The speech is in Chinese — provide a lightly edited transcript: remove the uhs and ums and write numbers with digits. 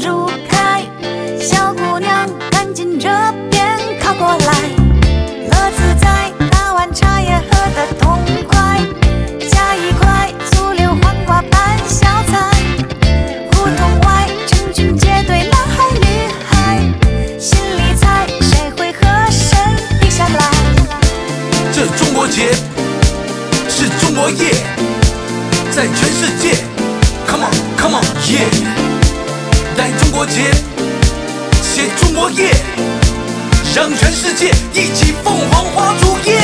如开，小姑娘赶紧这边靠过来，乐自在，那碗茶也喝得痛快，加一块醋溜黄瓜拌小菜，胡同外成群结队男孩女孩，心里猜谁会和谁定下来。 这中国节是中国夜，在全世界 Come on Come on yeah， 来中国节写中国夜，让全世界一起凤凰花烛夜。